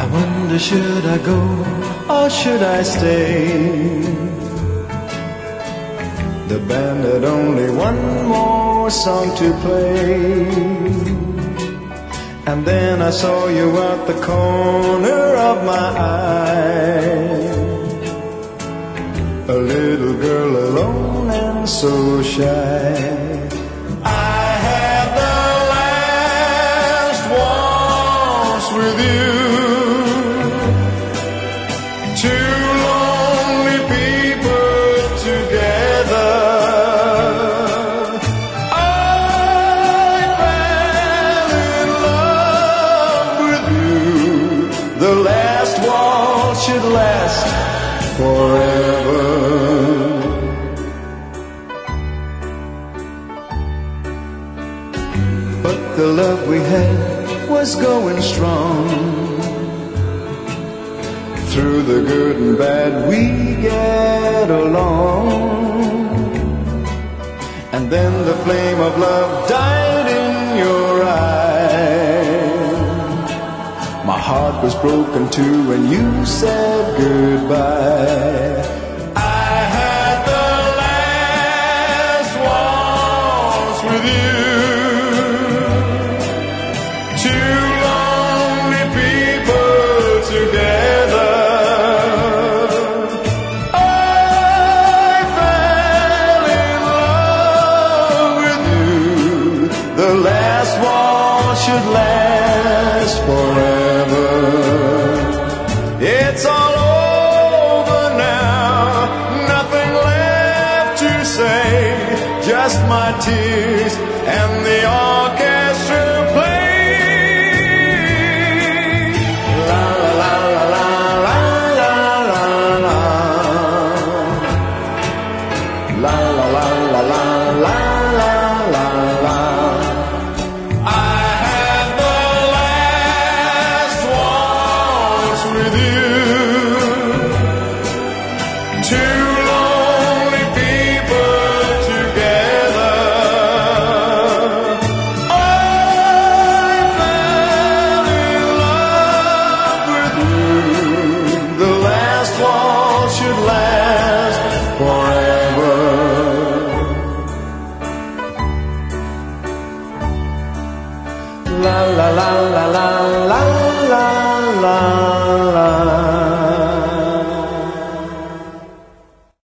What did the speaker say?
wonder, should I go or should I stay? The band had only one more song to play, and then I saw you at the corner of my eye, a little girl alone and so shy. I had the last waltz with you, two lonely people together. I fell in love with you. The last waltz should last forever. But the love we had was going strong. Through the good and bad we get along. And then the flame of love died in your eye. My heart was broken too when you said goodbye. I had the last waltz with you, two lonely people together. I fell in love with you. The last waltz should last forever. It's all over now, nothing left to say, just my tears and the orchestra play. La la la la la la la la la la la la la la la la la. I had the last waltz with you, two lonely people together. I fell in love with you. The last waltz should last forever. La la la la la